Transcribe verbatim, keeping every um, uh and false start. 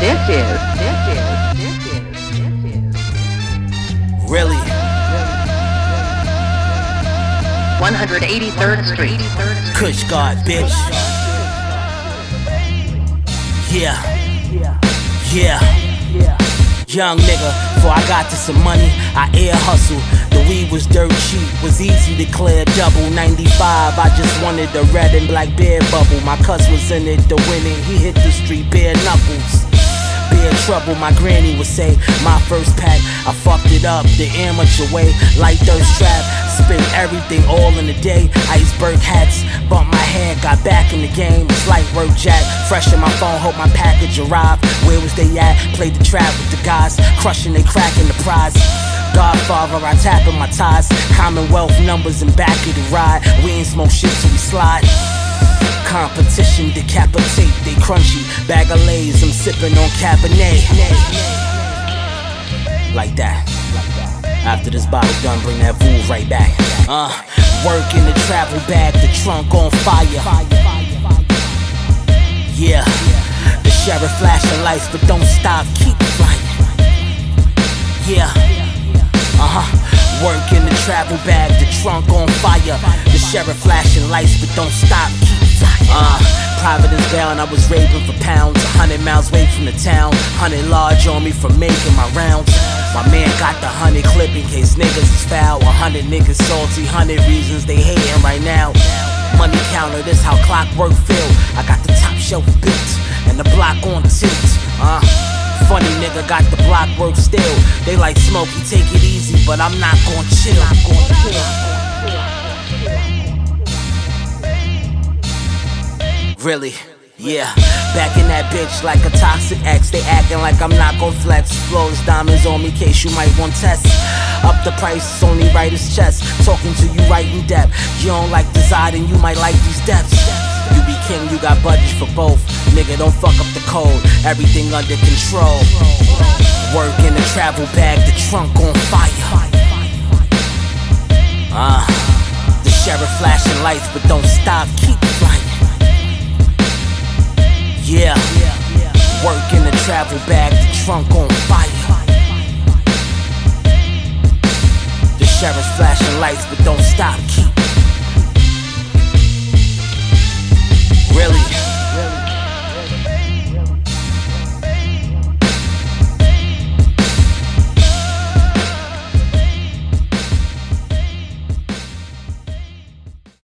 this is, this is, this is, this is. Really? one hundred eighty-third Street. Kush God, bitch. Yeah. Yeah. Young nigga, before I got to some money, I air hustle. The weed was dirt cheap, was easy to clear double. ninety-five, I just wanted the red and black beer bubble. My cuz was in it to win it, he hit the street bare knuckles. Bare trouble, my granny would say. My first pack, I fucked it up the amateur way. Light thirst trap, spent everything all in a day. Iceberg hats, bumped my head, got back in the game. It's light work jack, fresh in my phone, hope my package arrived. Where was they at? Played the trap with the guys, crushing they cracking the prize. Godfather, I tapping my ties. Commonwealth numbers in back of the ride. We ain't smoke shit till we slide. Competition decapitate, they crunchy. Bag of Lays, I'm sipping on Cabernet. Like that. After this bottle done, bring that fool right back. Uh, work in the travel bag, the trunk on fire. Yeah, the sheriff flashing lights, but don't stop, keep flying. Yeah, uh-huh. Work in the travel bag, the trunk on fire. The sheriff flashing lights, but don't stop, keep flying. Uh, Providence bound, I was raving for pounds. A hundred miles away from the town. Hundred large on me for making my rounds. My man got the hundred clip in case niggas is foul. A hundred niggas salty, hundred reasons they hating right now. Money counter, this how clockwork feel. I got the top shelf built and the block on tilt. Uh, funny nigga got the block work still. They like Smokey, take it easy, but I'm not gon' chill. Not gon' chill. Really? Yeah, back in that bitch like a toxic ex. They acting like I'm not gon' flex. Flawless diamonds on me, case you might want test. Up the price, it's only right as chest. Talking to you right in depth. You don't like deciding, you might like these depths. You be king, you got budget for both. Nigga, don't fuck up the code. Everything under control. Work in the travel bag, the trunk on fire. Ah, uh, the sheriff flashing lights, but don't stop, keep flying. Yeah, work in the travel bag, the trunk on fire. The sheriff's flashing lights, but don't stop, keep